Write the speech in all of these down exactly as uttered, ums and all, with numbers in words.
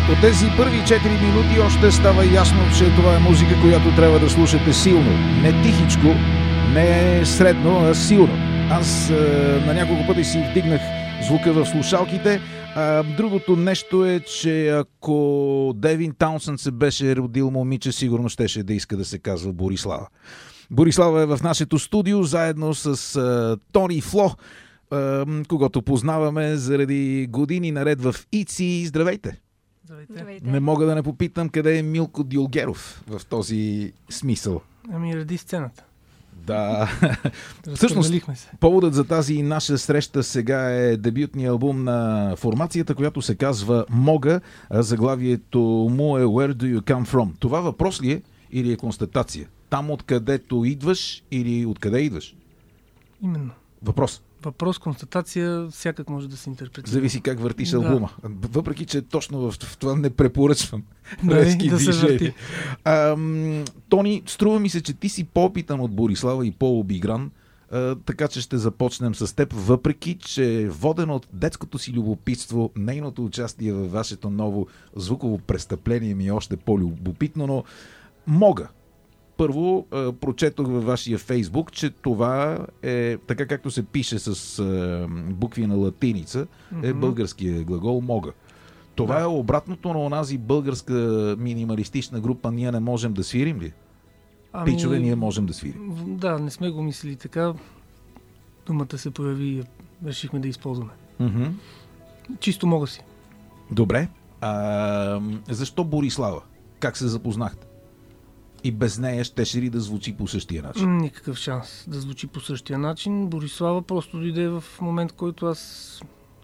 От тези първи четири минути още става ясно, че това е музика, която трябва да слушате силно. Не тихичко, не средно, а силно. Аз а, на няколко пъти си вдигнах звука в слушалките. А, другото нещо е, че ако Девин Таунсън се беше родил момиче, сигурно щеше да иска да се казва Борислава. Борислава е в нашето студио, заедно с а, Тони Фло, а, когото познаваме заради години наред в ИЦИ. Здравейте! Здравейте. Не мога да не попитам къде е Милко Дилгеров в този смисъл. Ами ради сцената. Да. Всъщност, поводът за тази наша среща сега е дебютният албум на формацията, която се казва Мога. Заглавието му е Where do you come from? Това въпрос ли е или е констатация? Там откъдето идваш или откъде идваш? Именно. Въпрос. Въпрос, констатация, всякак може да се интерпретира. Зависи как въртиш да. албума. Въпреки, че точно в, в това не препоръчвам. Резки да движения. Ам, Тони, струва ми се, че ти си по-опитан от Борислава и по-обигран, а, така че ще започнем с теб, въпреки, че воден от детското си любопитство, нейното участие във вашето ново звуково престъпление ми е още по-любопитно, но мога. Първо, прочетох във вашия Фейсбук, че това е, така както се пише с букви на латиница, е българския глагол мога. Това да. Е обратното на онази българска минималистична група Ние не можем да свирим ли? Ами... Пичове, ние можем да свирим. Да, не сме го мислили така. Думата се появи и решихме да използваме. Mm-hmm. Чисто мога си. Добре. А, защо Борислава? Как се запознахте? И без нея щеше ли да звучи по същия начин? Никакъв шанс да звучи по същия начин. Борислава просто дойде в момент, в който аз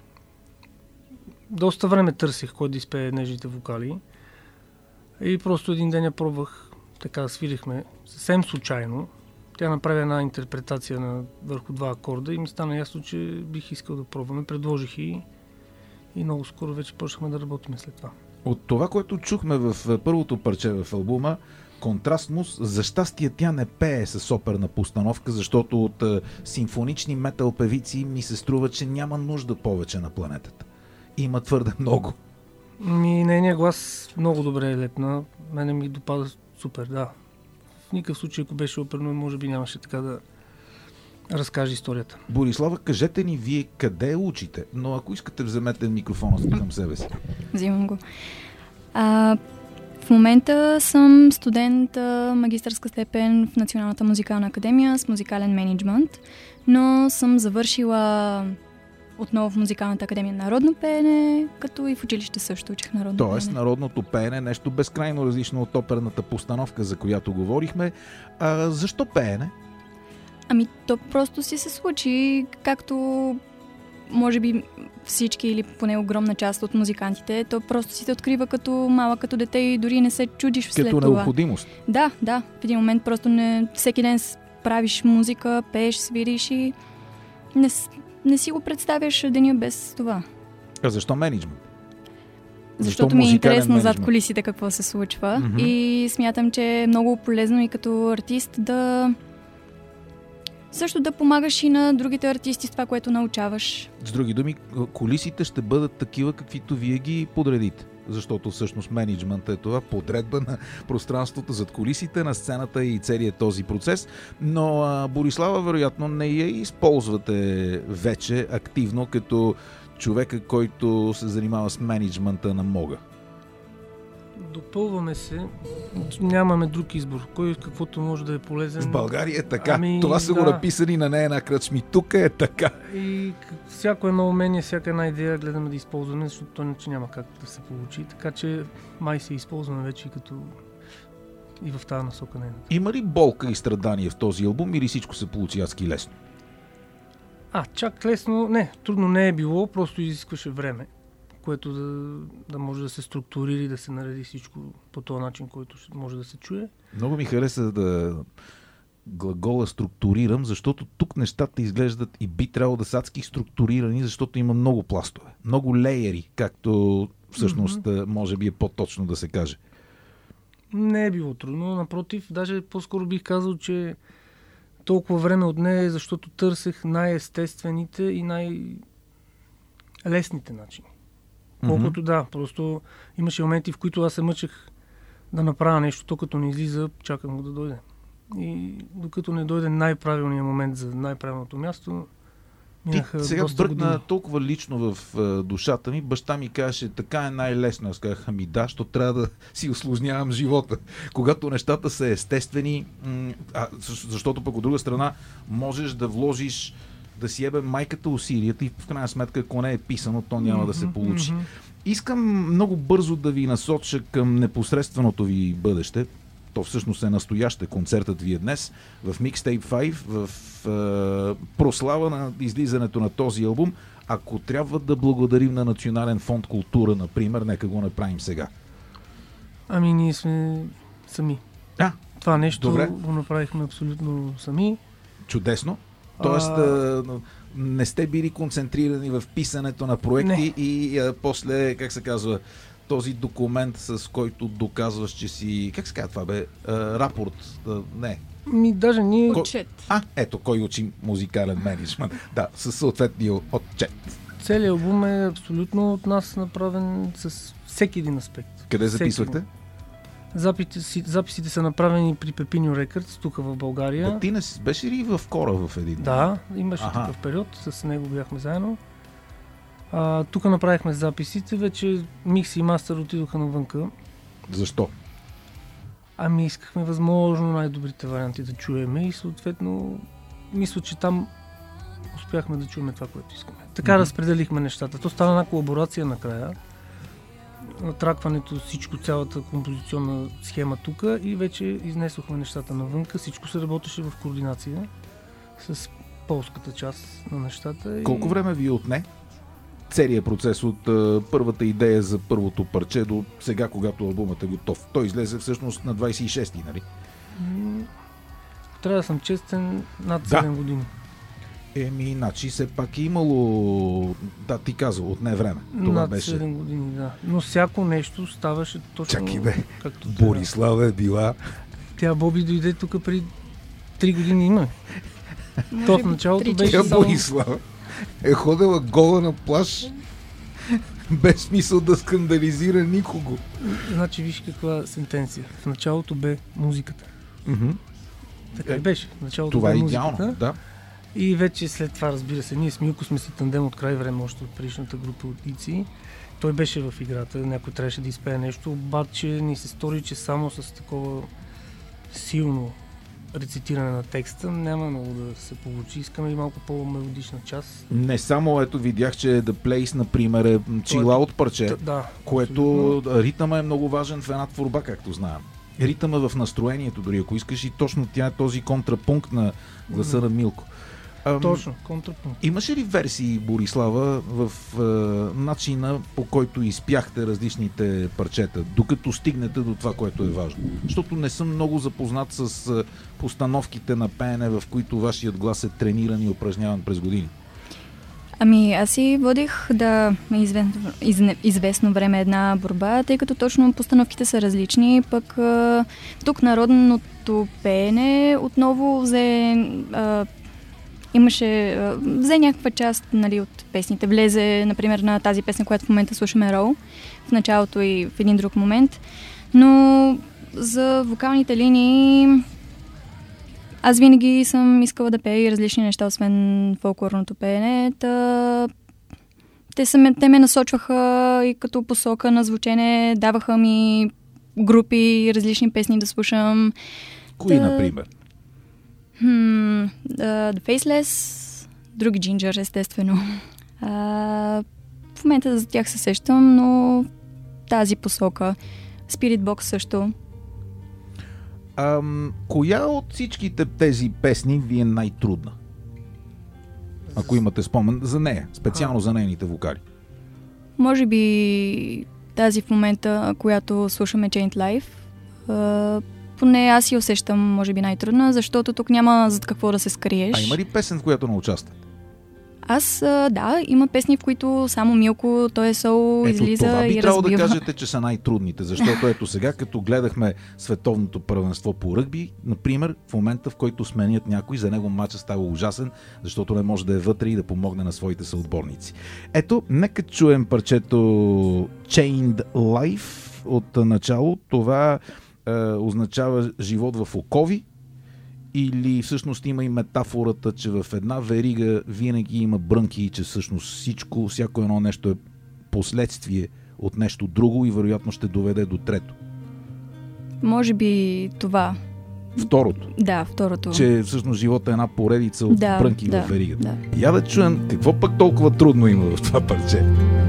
доста време търсих кой да изпее нежните вокали. И просто един ден я пробвах, така свирихме, съвсем случайно. Тя направи една интерпретация на върху два акорда и ми стана ясно, че бих искал да пробваме. Предложих и, и много скоро вече почнахме да работим след това. От това, което чухме в първото парче в албума, контрастност, за щастие тя не пее с оперна постановка, защото от а, симфонични метал певици ми се струва, че няма нужда повече на планетата. Има твърде много. Ми, нейният глас много добре е лепна. Мене ми допада супер, да. В никакъв случай, ако беше оперно, може би нямаше така да разкаже историята. Борислава, кажете ни вие къде учите, но ако искате вземете микрофона към себе си. Взимам го. А... В момента съм студент магистърска степен в Националната музикална академия с музикален мениджмънт, но съм завършила отново в Музикалната академия народно пеене, като и в училище също учих народно пеене. Тоест народното пеене е нещо безкрайно различно от оперната постановка, за която говорихме. А защо пеене? Ами то просто си се случи, както може би всички или поне огромна част от музикантите, то просто си се открива като малък, като дете и дори не се чудиш след това. Като необходимост. Да, да. В един момент просто не, всеки ден правиш музика, пееш, свириш и не, не си го представяш деня без това. А защо мениджмънт? Защото ми е интересно зад кулисите какво се случва mm-hmm. и смятам, че е много полезно и като артист да също да помагаш и на другите артисти с това, което научаваш. С други думи, кулисите ще бъдат такива, каквито вие ги подредите. Защото всъщност мениджмънт е това, подредба на пространството зад кулисите, на сцената и целият този процес. Но а, Борислава, вероятно, не я използвате вече активно като човека, който се занимава с мениджмънта на Мога. Допълваме се. Нямаме друг избор. Кой каквото може да е полезен. В България е така. Ами, това са да. го написани на нея една кръчми. Тук е така. И всяко едно умение, всяка една идея гледаме да използваме, защото то иначе няма как да се получи. Така че май се използваме вече и като и в тази насока не е. Има ли болка и страдание в този албум или всичко се получи адски лесно? А, чак лесно. Не, трудно не е било, просто изискваше време, което да, да може да се структурира и да се нареди всичко по този начин, който може да се чуе. Много ми хареса да глагола структурирам, защото тук нещата изглеждат и би трябвало да са адски структурирани, защото има много пластове, много леери, както всъщност mm-hmm. може би е по-точно да се каже. Не е било трудно, напротив, даже по-скоро бих казал, че толкова време от нея, защото търсех най-естествените и най-лесните начини. Колкото mm-hmm. да, просто имаше моменти, в които аз се мъчех да направя нещо, то като не излиза, чакам го да дойде. И докато не дойде най-правилният момент за най-правилното място, минаха Ти сега доста години. бръкна толкова лично в а, душата ми. Баща ми казаше, така е най-лесно. Аз казах, ами да, що трябва да си усложнявам живота. Когато нещата са естествени, м- а, защото пък от друга страна можеш да вложиш, да си ебе майката усилията и в крайна сметка, ако не е писано, то няма mm-hmm, да се получи. Mm-hmm. Искам много бързо да ви насоча към непосредственото ви бъдеще. То всъщност е настояще. Концертът ви е днес в Mixtape пет, в е, прослава на излизането на този албум. Ако трябва да благодарим на Национален фонд култура, например, нека го направим сега. Ами ние сме сами. А, това нещо добре. Го направихме абсолютно сами. Чудесно. Тоест а... не сте били концентрирани в писането на проекти не. и а, после, как се казва, този документ, с който доказваш, че си... Как се казва това, бе? А, рапорт? А, не. Ми, даже ние... Отчет. А, ето, кой учи музикален менеджмент. Да, със съответния отчет. Целият албум е абсолютно от нас направен с всеки един аспект. Къде записвахте? Записите, записите са направени при Pepinio Records, тук в България. Да, ти не беше ли в Кора в един? Да, имаше Аха. такъв период, с него бяхме заедно. А, тук направихме записите, вече микс и мастер отидоха навънка. Защо? Ами искахме възможно най-добрите варианти да чуеме и съответно мисля, че там успяхме да чуем това, което искаме. Така mm-hmm. разпределихме нещата. То стана една колаборация накрая. Натракването, всичко, цялата композиционна схема тук и вече изнесохме нещата навънка. Всичко се работеше в координация с полската част на нещата. Колко и... време ви отне целият процес от а, първата идея за първото парче до сега, когато албумът е готов? Той излезе всъщност на двадесет и шести, нали? М- Трябва да съм честен, над седем да. години. Еми, иначе все пак е имало, да, ти каза, отне време. Това над беше... седем години, да. Но всяко нещо ставаше точно Чакай бе, както Борислава е била... Тя Боби дойде тук преди три години има. То в началото беше Тя само... Борислава е ходила гола на плаж без смисъл да скандализира никого. Значи виж каква сентенция. В началото бе музиката. Mm-hmm. Така и беше. В началото това бе е музиката. идеално, да. И вече след това, разбира се, ние с Милко сме си тандем от край време, още от предишната група от Ици. Той беше в играта, някой трябваше да изпее нещо, обаче ни се стори, че само с такова силно рецитиране на текста няма много да се получи. Искаме и малко по-мелодична част. Не само, ето видях, че The Place, например, е чила от парче, да, което абсолютно. Ритъма е много важен в една творба, както знаем. Ритъма в настроението, дори ако искаш, и точно тя е този контрапункт на гласа mm-hmm. на Милко. Ам, Точно, контрапункт. Имаше ли версии, Борислава, в е, начина, по който изпяхте различните парчета, докато стигнете до това, което е важно? Защото не съм много запознат с е, постановките на пеене, в които вашият глас е трениран и упражняван през години. Ами, аз си водих да известно, изне, известно време една борба, тъй като точно постановките са различни, пък а, тук народното пеене отново взе... А, имаше... А, взе някаква част, нали, от песните. Влезе, например, на тази песня, която в момента слушаме, Роу, в началото и в един друг момент. Но за вокалните линии аз винаги съм искала да пея и различни неща, освен фолклорното пеене. Та... Те, са, те ме насочваха и като посока на звучене, даваха ми групи, различни песни да слушам. Кои, Та... например? Hmm, uh, The Faceless, други Ginger, естествено. Uh, в момента за тях се сещам, но тази посока. Spirit Box също. Ам, коя от всичките тези песни ви е най-трудна? Ако имате спомен за нея, специално а. за нейните вокали. Може би тази в момента, която слушаме Chained Life, uh, поне аз си усещам, може би най-трудна, защото тук няма зад какво да се скриеш. А има ли песен, в която не участвате? Аз, а, да, има песни, в които само Милко, той е сол, ето, излиза това би и трябвало разбива. да кажете, че са най-трудните, защото ето сега, като гледахме световното първенство по ръгби, например, в момента, в който сменят някой, за него матча става ужасен, защото не може да е вътре и да помогне на своите съотборници. Ето, нека чуем парчето Chained Life от начало. Това е, означава живот в окови, или всъщност има и метафората, че в една верига винаги има брънки и че всъщност всичко, всяко едно нещо е последствие от нещо друго и вероятно ще доведе до трето. Може би това. Второто. Да, второто. Че всъщност живота е една поредица от да, брънки да, в веригата. Да. Я да чуем какво пък толкова трудно има в това парче.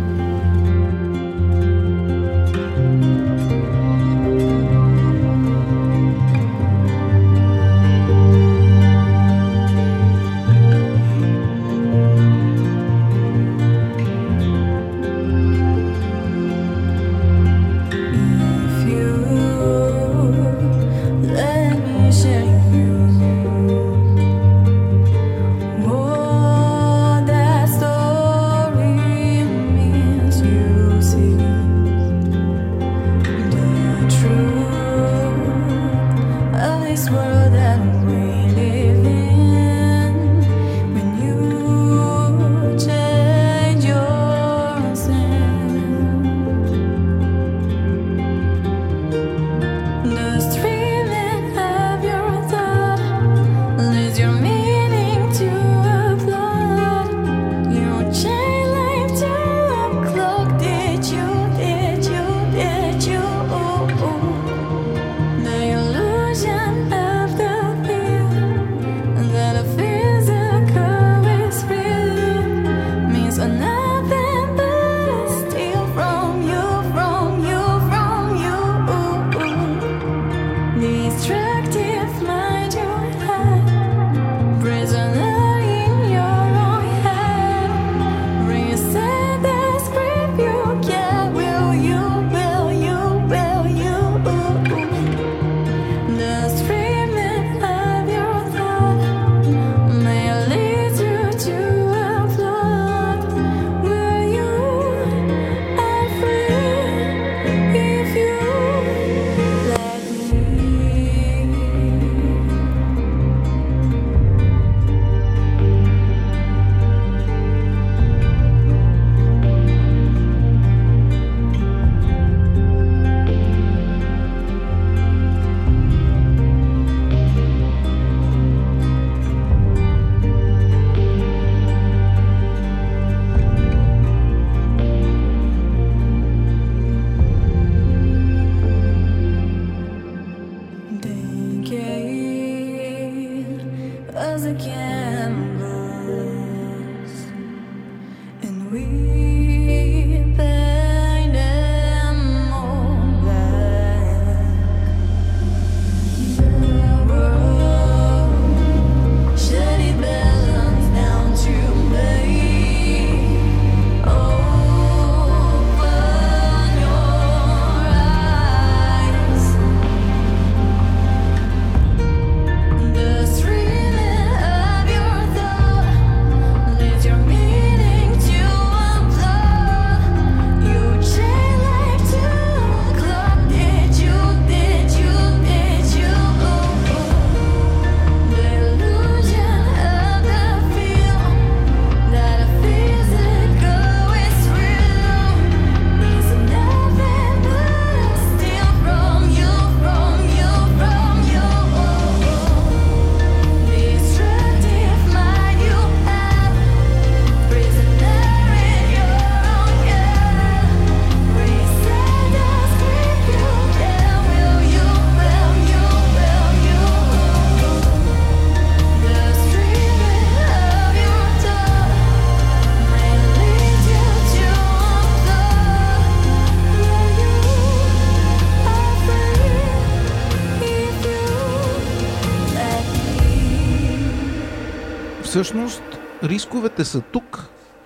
Всъщност, рисковете са тук,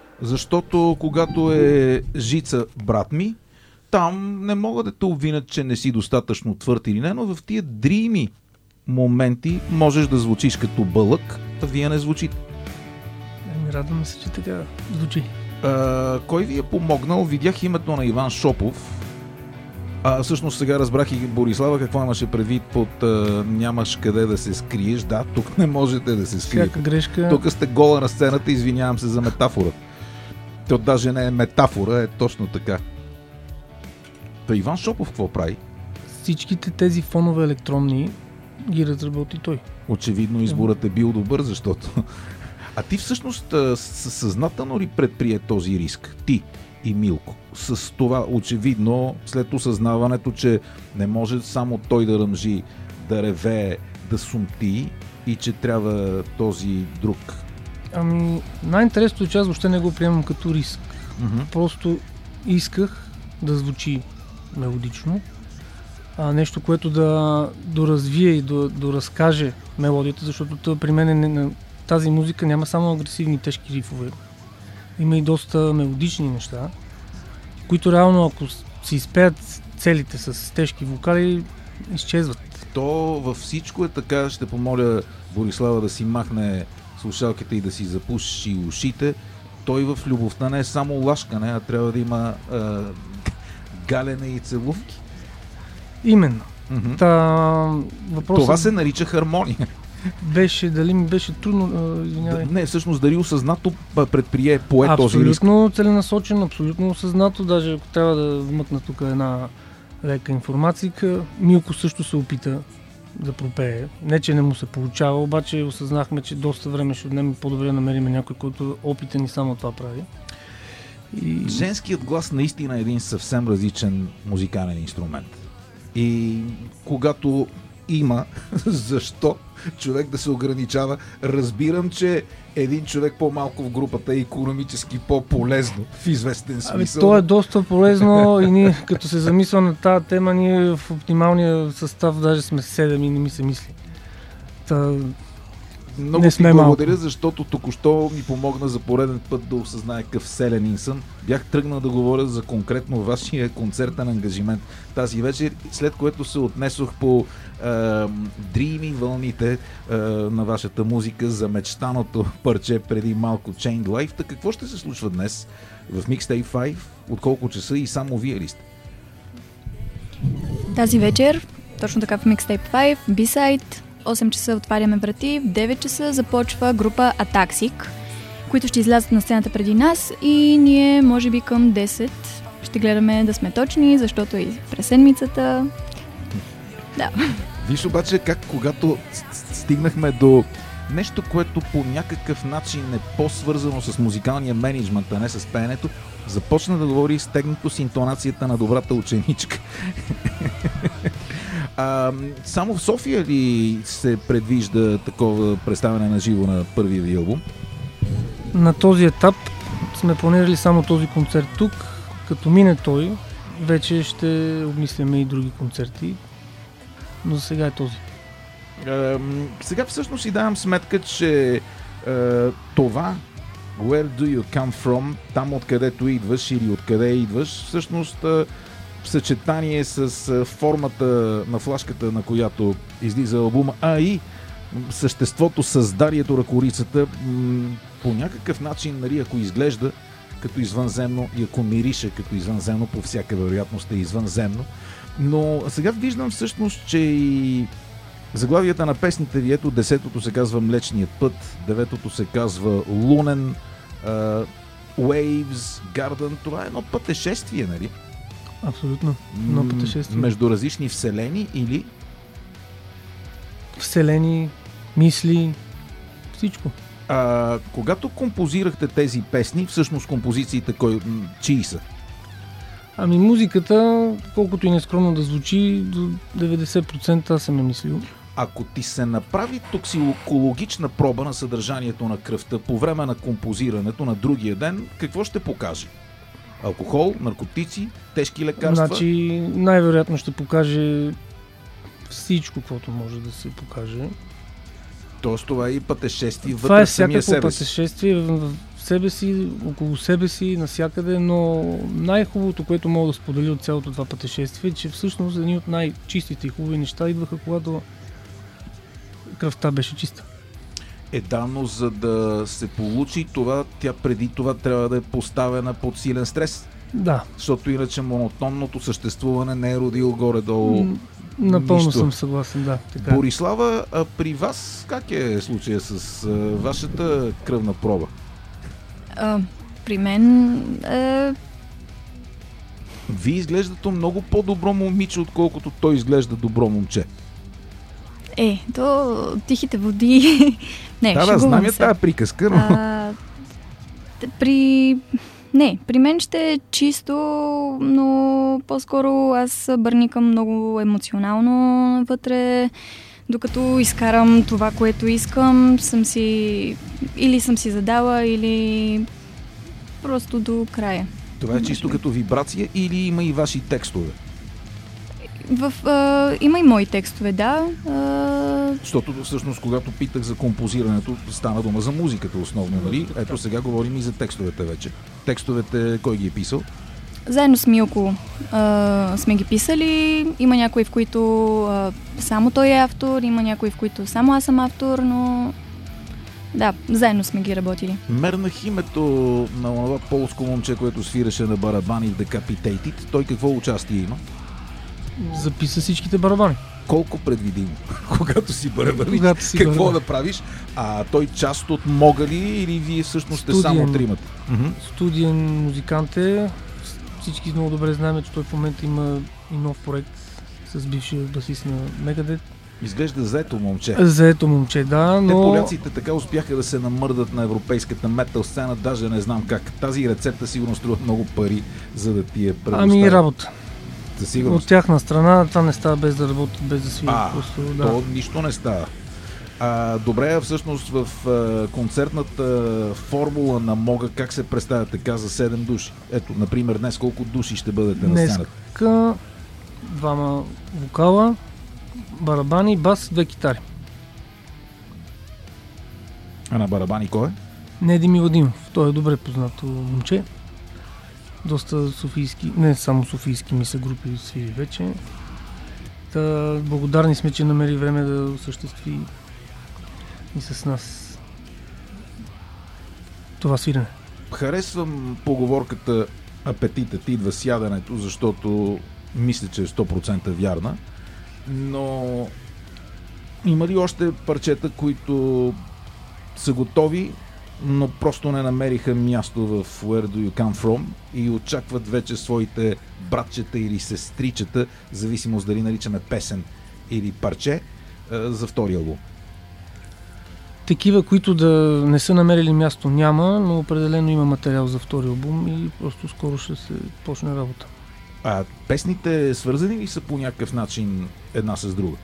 защото когато е Жица брат ми, там не могат да те обвинят, че не си достатъчно твърд или не, но в тия дрими моменти можеш да звучиш като бълък, а вие не звучите. Ами, радваме се, че така звучи. А, кой ви е помогнал? Видях името на Иван Шопов. А всъщност сега разбрах и Борислава какво имаше предвид под а, нямаш къде да се скриеш. Да, тук не можете да се скриете. Всяка грешка... Тук сте гола на сцената, извинявам се за метафора. То даже не е метафора, е точно така. Та Иван Шопов какво прави? Всичките тези фонове електронни ги разработи той. Очевидно изборът е бил добър, защото... А ти всъщност съзнателно ли предприе този риск? Ти и Милко. С това очевидно, след осъзнаването, че не може само той да ръмжи, да ревее, да сумти и че трябва този друг. Ами, най-интересното е, че аз въобще не го приемам като риск. Mm-hmm. Просто исках да звучи мелодично. А, нещо, което да доразвие и да доразкаже мелодията, защото това при мен е, тази музика няма само агресивни тежки рифове. Има и доста мелодични неща, които реално, ако се изпеят целите с тежки вокали, изчезват. То във всичко е така. Ще помоля Борислава да си махне слушалките и да си запуши ушите. Той в любовта не е само лашкане, а трябва да има а, галене и целувки. Именно. Mm-hmm. Та, въпросът... Това се нарича хармония. Беше, дали ми беше трудно, извинявай. Да, не, всъщност дали осъзнато предприе, пое този риск? Абсолютно целенасочен, абсолютно осъзнато, даже ако трябва да вмъкна тук една лека информация, Милко също се опита да пропее. Не, че не му се получава, обаче осъзнахме, че доста време ще отнеме по-добре да намерим някой, който опитен и само това прави. И... Женският глас наистина е един съвсем различен музикален инструмент. И когато има защо човек да се ограничава, разбирам, че един човек по-малко в групата е икономически по-полезно в известен смисъл. Ами, то е доста полезно и ние, като се замисля на тази тема, ние в оптималния състав даже сме седем и не ми се мисли. Та... Много не ти сме благодаря, малко. защото току-що ми помогна за пореден път да осъзная какъв селянин съм. Бях тръгнал да говоря за конкретно вашия концертен ангажимент тази вечер, след което се отнесох по е, дрими вълните е, на вашата музика за мечтаното парче преди малко Chained Life. Та какво ще се случва днес в Mixtape пет? От колко часа и само вие ли сте? Тази вечер, точно така в Mixtape пет, B-Side, осем часа отваряме врати, в девет часа започва група Атаксик, които ще излязат на сцената преди нас и ние може би към десет ще гледаме да сме точни, защото и през седмицата... Да. Виж обаче как когато стигнахме до нещо, което по някакъв начин е по-свързано с музикалния мениджмънт, а не с пеенето, започна да говори стегнато с интонацията на добрата ученичка. А, само в София ли се предвижда такова представяне на живо на първия ви албум? На този етап сме планирали само този концерт тук. Като мине той, вече ще обмисляме и други концерти, но за сега е този. А, сега всъщност си давам сметка, че а, това Where do you come from, там откъдето идваш или откъде идваш, всъщност а, в съчетание с а, формата на флашката, на която излиза албума, а и съществото, създарието, ръкорицата, м- по някакъв начин, нали, ако изглежда като извънземно и ако мирише като извънземно, по всяка вероятност е извънземно. Но сега виждам всъщност, че и заглавията на песните ви, ето десетото се казва Млечният път, деветото се казва Лунен, uh, Waves, Garden, това е едно пътешествие, нали? Абсолютно, едно пътешествие. Между различни вселени или? Вселени, мисли, всичко. А, когато композирахте тези песни, всъщност композициите кой, чии са? Ами музиката, колкото и нескромно да звучи, до деветдесет процента аз съм я мислил. Ако ти се направи токсикологична проба на съдържанието на кръвта по време на композирането на другия ден, какво ще покаже? Алкохол, наркотици, тежки лекарства? Значи най-вероятно ще покаже всичко, което може да се покаже. Тоест това е и пътешествие Това вътре е в самия всякакво себе си. пътешествие в себе си, около себе си, навсякъде, но най-хубавото, което мога да споделя от цялото това пътешествие, е, че всъщност едни от най-чистите и хубави неща идваха, когато кръвта беше чиста. Е, да, но за да се получи това, тя преди това трябва да е поставена под силен стрес. Да. Защото иначе монотонното съществуване не е родило горе-долу М, Напълно нищо. съм съгласен, да. Така. е. Борислава, а при вас как е случая с а, вашата кръвна проба? А, при мен е... Вие изглеждате много по-добро момиче, отколкото той изглежда добро момче. Е, то тихите води... Не, Да, да, шегувам знам я се. тази приказка, но... А, т- при... Не, при мен ще е чисто, но по-скоро аз бърникам много емоционално вътре. Докато изкарам това, което искам, съм си... Или съм си задала, или просто до края. Това е чисто като вибрация или има и ваши текстове? В, а, има и мои текстове, да. А, Защото всъщност, когато питах за композирането, стана дума за музиката основно, нали? Ето сега говорим и за текстовете вече. Текстовете, кой ги е писал? заедно с Милко а, сме ги писали. Има някои, в които а, само той е автор, има някои, в които само аз съм автор, но да, заедно сме ги работили. Мернах името на това полско момче, което свираше на барабани в Decapitated. Той какво участие има? Записа всичките барабани. Колко предвидимо, когато си барабаниш, Когато си какво барабан. да правиш? А той част от Мога ли или вие всъщност сте Студиен. само тримата? Мгм. Студиен музикант е. Всички много добре знаем, че той в момента има и нов проект с бившия басист на Megadeth. Изглежда заето момче. Заето момче, да, Те но... поляците така успяха да се намърдат на европейската метал сцена, даже не знам как. Тази рецепта сигурно струва много пари, за да ти я предоставят. Ами работа. Със От сигурност. тяхна страна това не става без да работят, без да свирят. А, Просто, да. то нищо не става. А, добре, а всъщност в а, концертната формула на Мога как се представя така за седем души? Ето, например, днес колко души ще бъдете на сцената? Днеска двама вокала, барабани, бас, две китари. А на барабани кой е? Недим Вадимов. Той е добре познато момче. Доста софийски, не само софийски ми са групи свири вече. Та, благодарни сме, че намери време да осъществи и с нас това свирене. Харесвам поговорката апетитът идва с яденето, защото мисля, че е сто процента вярна, но има ли още парчета, които са готови, но просто не намериха място в Where Do You Come From и очакват вече своите братчета или сестричета, в зависимост дали наричаме песен или парче, за втори албум? Такива, които да не са намерили място, няма, но определено има материал за втори албум и просто скоро ще се почне работа. А песните свързани ли са по някакъв начин една с друга?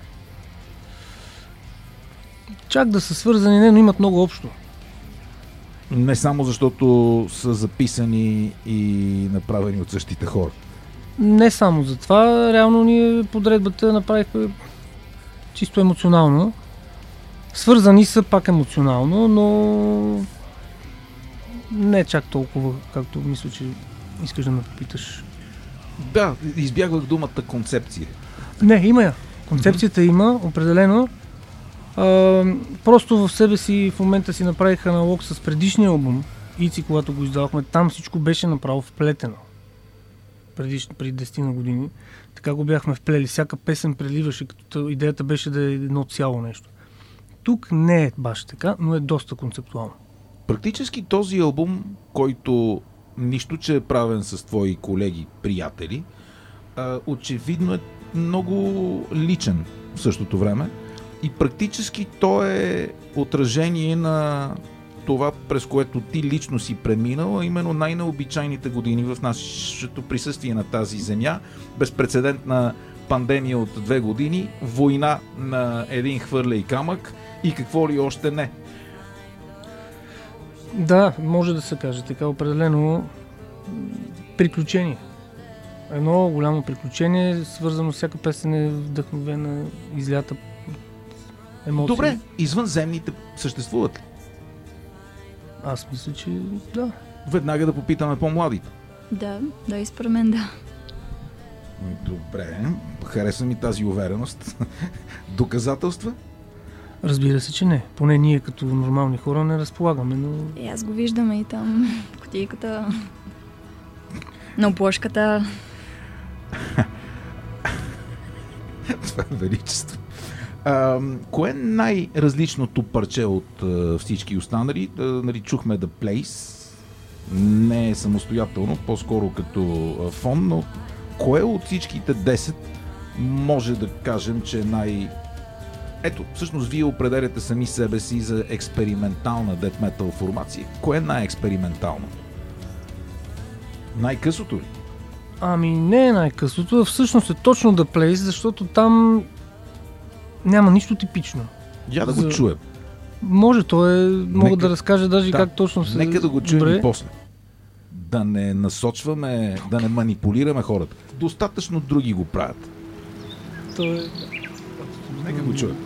Чак да са свързани, не, но имат много общо. Не само защото са записани и направени от същите хора. Не само за това, реално ние подредбата направихме чисто емоционално. Свързани са пак емоционално, но не чак толкова, както мисля, че искаш да ме попиташ. Да, избягвах думата концепция. Не, има я. Концепцията mm-hmm. има, определено. А, просто в себе си в момента си направих аналог с предишния албум. Ици, когато го издавахме, там всичко беше направо вплетено. Преди, преди десет на години. Така го бяхме вплели. Всяка песен преливаше, като идеята беше да е едно цяло нещо. Тук не е баш така, но е доста концептуално. Практически този албум, който нищо, че е правен с твои колеги, приятели, а, очевидно е много личен в същото време и практически то е отражение на това, през което ти лично си преминал, а именно най-необичайните години в нашето присъствие на тази земя, безпрецедентна пандемия от две години, война на един хвърля и камък и какво ли още не. Да, може да се каже така, определено приключение. Едно голямо приключение, свързано с всяка песен е вдъхновена, излята емоции. Добре, извънземните съществуват ли? Аз мисля, че да. Веднага да попитаме по-младите. Да, да, и според мен да. Добре, хареса ми тази увереност. Доказателства? Разбира се, че не. Поне ние като нормални хора не разполагаме, но... И аз го виждам и там, кутийката, на оплошката. Това е величество. А, кое е най-различното парче от а, всички останали? А, нали, чухме The Place. Не е самостоятелно, по-скоро като а, фон, но кое от всичките десет може да кажем, че е най... Ето, всъщност вие определяте сами себе си за експериментална death metal формация. Кое е най-експериментално? Най-късото ли? Ами не е най-късото, а всъщност е точно The Place, защото там няма нищо типично. Я да За... го чуем. Може, то е... Мога Нека... да разкажа даже да, как точно се... Нека да го чуем Добре. и после. Да не насочваме, да не манипулираме хората. Достатъчно други го правят. То е... Нека го чуем.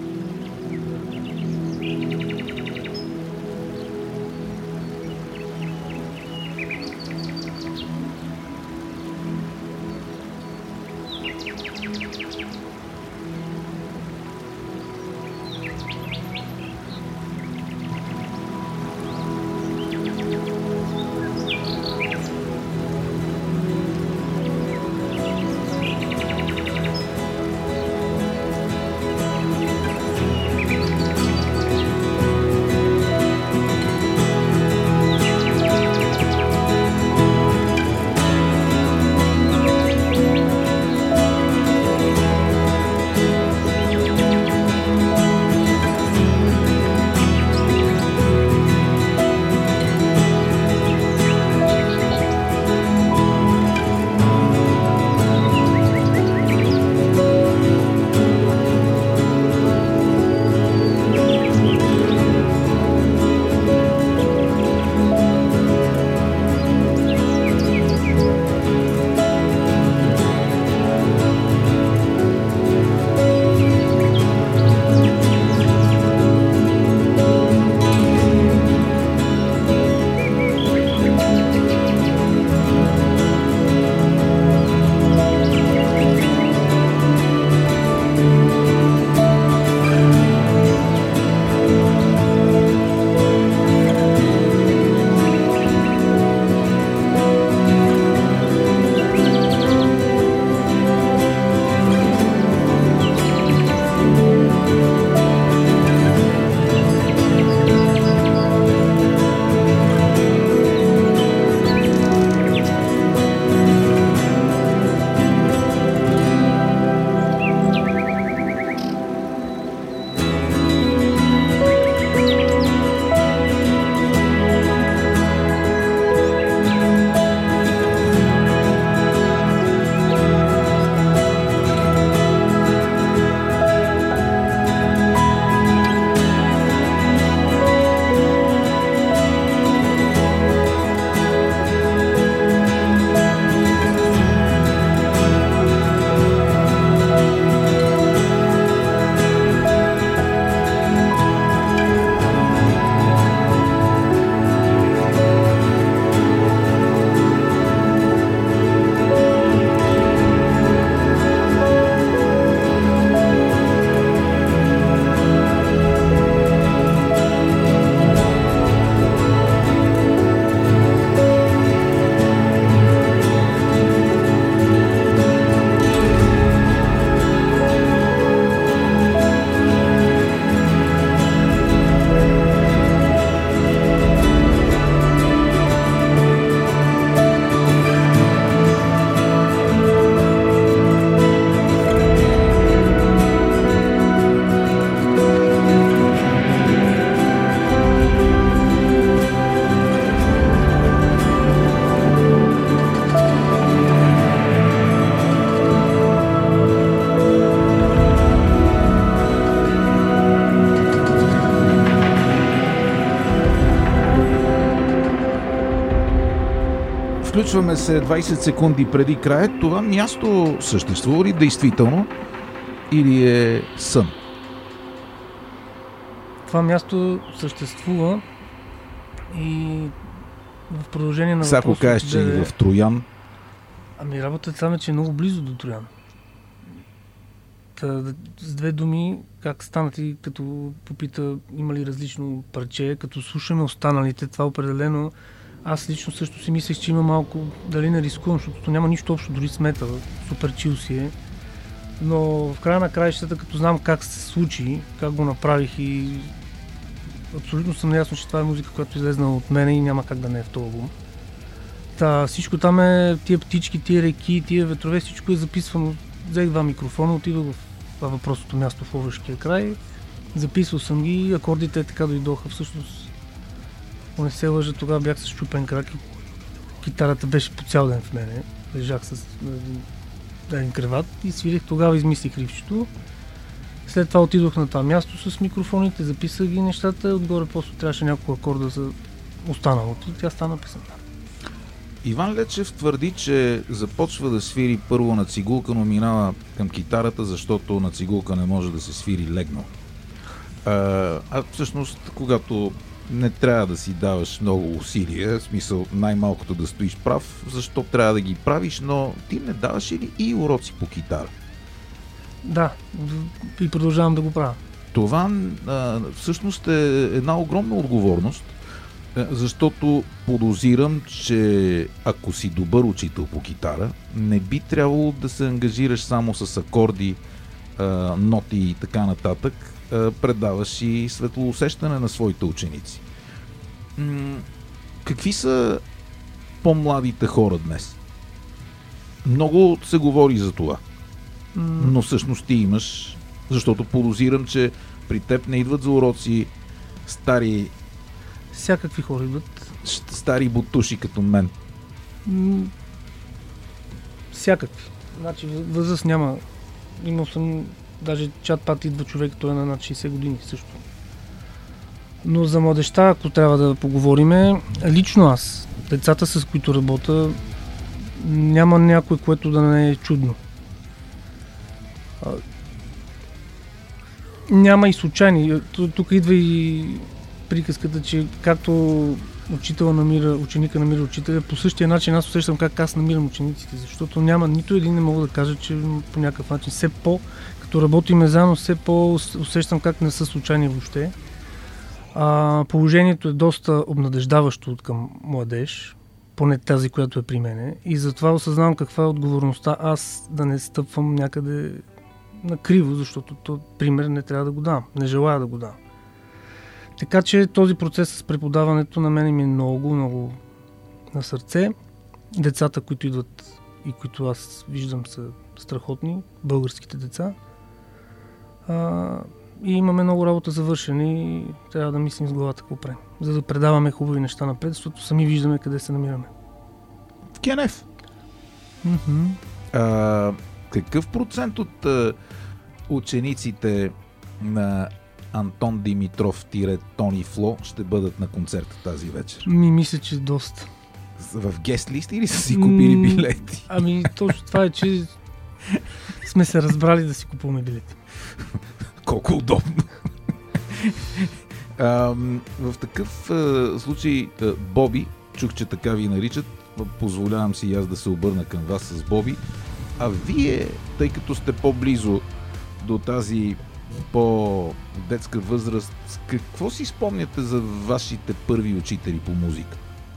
Включваме се двайсет секунди преди края. Това място съществува ли действително или е сън? Това място съществува и в продължение на въпроса... Ако кажеш, че да... и в Троян... Ами работата само е, че е много близо до Троян. Та, с две думи, как станат и като попита има ли различно парче, като слушаме останалите, това определено. Аз лично също си мислех, че има малко, дали не рискувам, защото няма нищо общо дори с метал, супер чил си е. Но в края на краищата, като знам как се случи, как го направих и абсолютно съм наясно, че това е музика, която е излезна от мене и няма как да не е в този албум. Та, всичко там е, тия птички, тия реки, тия ветрове, всичко е записвано. Взех два микрофона, отидох в това въпросното място в Ловешкия край, записвал съм ги, акордите така дойдоха всъщност. Ако не се лъжа, тогава бях с щупен крак и китарата беше по цял ден в мене. Лежах с един креват и свирих, тогава измислих рифчето. След това отидох на това място с микрофоните, записах ги нещата, отгоре просто трябваше няколко акорда за останалото и тя стана песента. Иван Лечев твърди, че започва да свири първо на цигулка, но минава към китарата, защото на цигулка не може да се свири легнал. А, а всъщност, когато не трябва да си даваш много усилия, в смисъл най-малкото да стоиш прав, защо трябва да ги правиш, но ти не даваш ли и уроци по китара? Да, и продължавам да го правя. Това а, всъщност е една огромна отговорност, защото подозирам, че ако си добър учител по китара, не би трябвало да се ангажираш само с акорди, а, ноти и така нататък, а, предаваш и светлоусещане на своите ученици. М- какви са по-младите хора днес? Много се говори за това, но всъщност ти имаш, защото подозирам, че при теб не идват за уроци стари всякакви хора идват. Стари бутуши като мен. М- всякакви. Значи възраст няма. Имал съм, даже чат пат идва човек, той е на над шейсет години също. Но за младежта, ако трябва да поговориме, лично аз, децата с които работя, няма някой, което да не е чудно. А, няма и случайни. Тук идва и приказката, че както учителя намира, ученика намира учителя, по същия начин аз усещам как аз намирам учениците, защото няма нито един не мога да кажа, че по някакъв начин все по, като работиме заедно, все по усещам как не са случайни въобще. А, положението е доста обнадеждаващо от към младеж, поне тази, която е при мене, и затова осъзнавам каква е отговорността аз да не стъпвам някъде накриво, защото то пример не трябва да го дам, не желая да го дам. Така че този процес с преподаването на мен ми е много, много на сърце. Децата, които идват и които аз виждам, са страхотни, българските деца. А, и имаме много работа за вършене и трябва да мислим с главата какво правим, за да предаваме хубави неща напред, защото сами виждаме къде се намираме. В Кенев. Mm-hmm. А, какъв процент от а, учениците на Антон Димитров-Тони Фло ще бъдат на концерта тази вечер? Ми мисля, че доста. В гест лист или са си купили билети? Ами точно това е, че сме се разбрали да си купуваме билети. Колко удобно. а, в такъв а, случай а, Боби, чух, че така ви наричат, позволявам си и аз да се обърна към вас с Боби. А вие, тъй като сте по-близо до тази по-детска възраст, какво си спомняте за вашите първи учители по музика?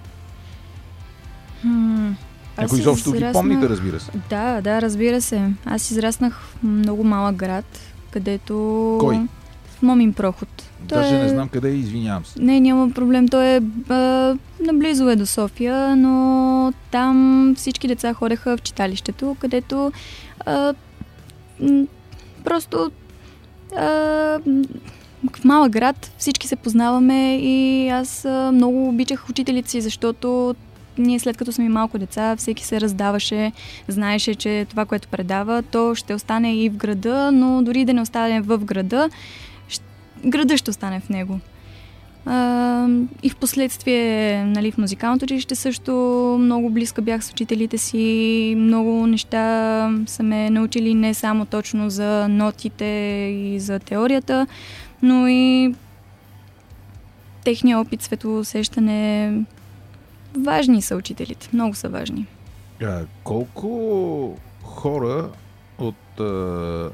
Хм, Ако изобщо израснах... ги помните, разбира се. Да, да, разбира се. Аз израснах в много малък град, където... Кой? В Момин проход. Даже Той е... не знам къде е, извинявам се. Не, няма проблем. Той е а, наблизо е до София, но там всички деца ходеха в читалището, където а, м- просто а, в малък град всички се познаваме и аз а, много обичах учителите си, защото ние след като сме малко деца, всеки се раздаваше, знаеше, че това, което предава, то ще остане и в града, но дори да не остане в града, града ще остане в него. А, и в последствие, нали, в музикалното училище също много близка бях с учителите си, много неща са ме научили не само точно за нотите и за теорията, но и техния опит, светлоусещане. Важни са учителите, много са важни. А, колко хора от а,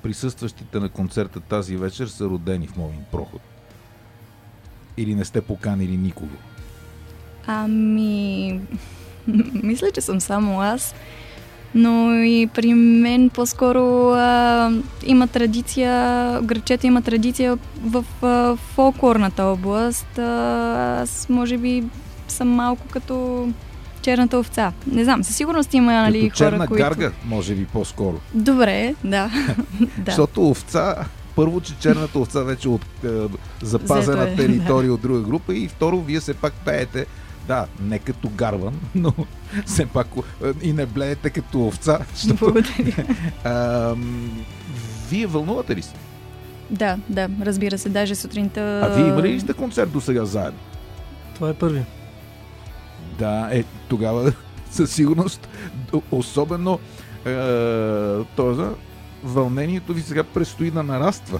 присъстващите на концерта тази вечер са родени в Мовин проход? Или не сте поканили никого? Ами... Мисля, че съм само аз. Но и при мен по-скоро а, има традиция, грачето има традиция в а, фолклорната област. А, аз може би съм малко като черната овца. Не знам, със сигурност има, нали, като черна хора, които... гарга, може би по-скоро. Добре, да. да. Защото овца, първо, че черната овца вече от е, запазена е, територия да. от друга група, и второ, вие все пак пеете, да, не като гарван, но все пак и не блеете като овца. Защото, благодаря. А, вие вълнувате ли се? Да, да, разбира се, даже сутринта... А вие имали ли сте концерт до сега заедно? Това е първи. Да, е, тогава със сигурност, особено е, този, вълнението ви сега предстои да нараства.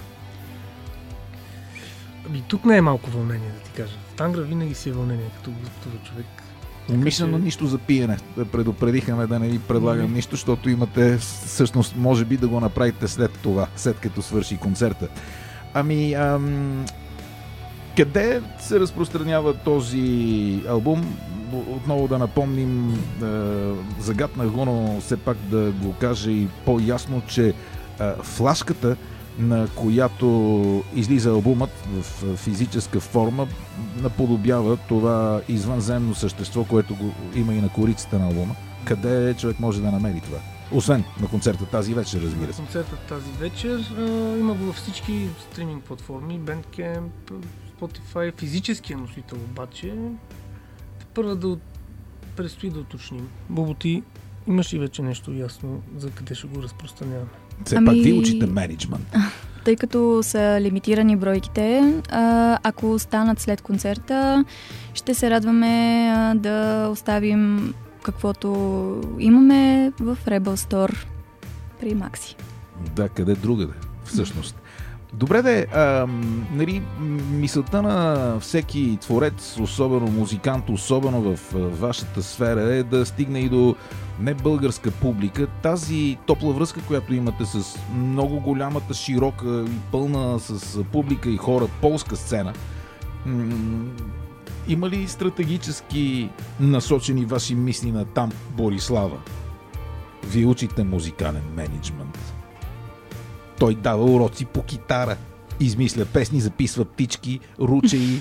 Ами тук не е малко вълнение, да ти кажа. В Тангра винаги си е вълнение, като готова човек. Умишлено че... нищо за пиене. Предупредиха ме да не ви предлагам mm-hmm. нищо, защото имате всъщност, може би да го направите след това, след като свърши концерта. Ами, ам, къде се разпространява този албум? Отново да напомним, е, загатнах го, но все пак да го кажа и по-ясно, че е, флашката, на която излиза албумът в физическа форма, наподобява това извънземно същество, което го има и на корицата на албума. Къде човек може да намери това? Освен на концерта тази вечер, разбира се. На концерта тази вечер а, има го във всички стриминг платформи, Bandcamp, Spotify, физическия носител обаче. Първо да предстои да уточним. Бобо, ти имаш ли вече нещо ясно за къде ще го разпространяваме? Все ами... пак ви учите менеджмент. Тъй като са лимитирани бройките, а, ако останат след концерта, ще се радваме а, да оставим каквото имаме в Rebel Store при Макси. Да, къде другаде, всъщност. Добре де, а, нали, мисълта на всеки творец, особено музикант, особено в вашата сфера, е да стигне и до не българска публика. Тази топла връзка, която имате с много голямата, широка и пълна с публика и хора полска сцена, м- има ли стратегически насочени ваши мисли на там, Борислава? Вие учите музикален мениджмънт. Той дава уроци по китара, измисля песни, записва птички, ручеи.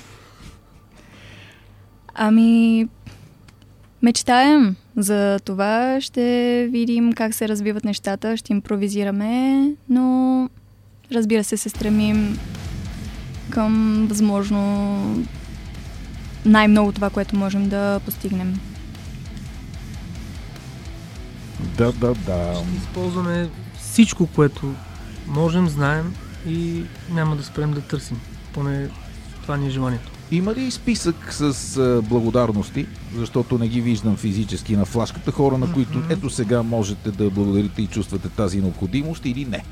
Ами, мечтаем за това. Ще видим как се развиват нещата, ще импровизираме, но разбира се, се стремим към възможно най-много това, което можем да постигнем. Да, да, да. Ще използваме всичко, което можем, знаем и няма да спрем да търсим. Поне това ни е желанието. Има ли списък с а, благодарности, защото не ги виждам физически на флашката, хора, на които mm-hmm. ето сега можете да благодарите и чувствате тази необходимост, или не?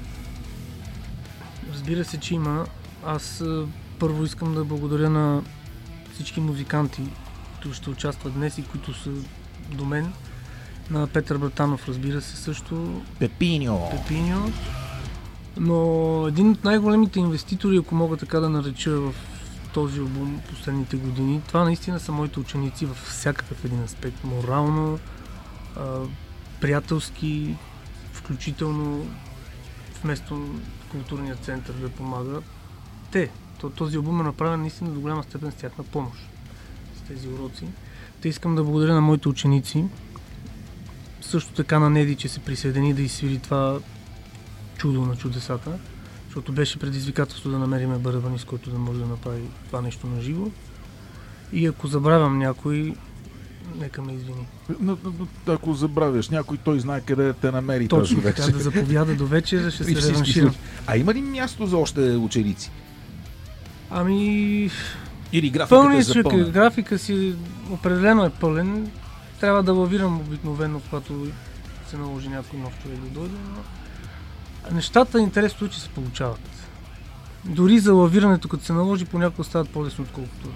Разбира се, че има. Аз а, първо искам да благодаря на всички музиканти, които ще участват днес и които са до мен. На Петър Братанов, разбира се, също. Пепиньо. Пепиньо. Но един от най-големите инвеститори, ако мога така да нареча в този албум последните години, това наистина са моите ученици във всякакъв един аспект. Морално, а, приятелски, включително вместо културния център да помага. Те, този албум е направен наистина до голяма степен с тяхна помощ, с тези уроци. Те искам да благодаря на моите ученици, също така на Неди, че се присъедини да изсвири това чудо на чудесата, защото беше предизвикателство да намериме барабани, с който да може да направи това нещо на живо. И ако забравям някой, нека ме извини. Но, но, но, ако забравяш някой, той знае къде да те намери. Точно тази така, да заповяда до вечера, ще се реванширам. А има ли място за още ученици? Ами... Или графиката е запълнена? Графика си определено е пълен. Трябва да лавирам обикновено, когато се наложи някой нов човек да дойде, но нещата интересно, че се получават. Дори за лавирането, като се наложи, понякога стават по-лесно, отколкото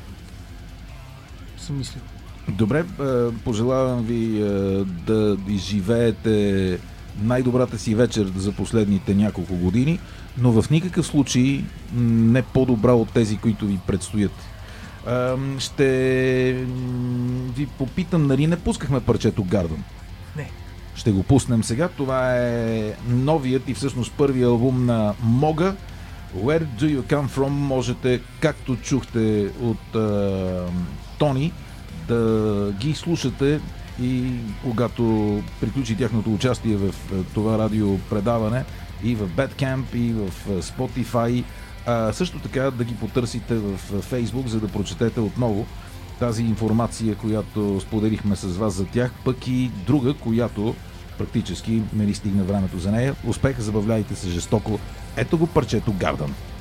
си мисля. Добре, пожелавам ви да изживеете най-добрата си вечер за последните няколко години, но в никакъв случай не по-добра от тези, които ви предстоят. Ще ви попитам, нали не пускахме парчето Garden? Не. Ще го пуснем сега. Това е новият и всъщност първият албум на Мога. Where do you come from? Можете, както чухте от uh, Тони, да ги слушате и когато приключи тяхното участие в това радиопредаване и в Bandcamp, и в Spotify, а също така да ги потърсите в Facebook, за да прочетете отново тази информация, която споделихме с вас за тях, пък и друга, която практически не ли стигна времето за нея. Успех, забавляйте се жестоко. Ето го парчето Garden.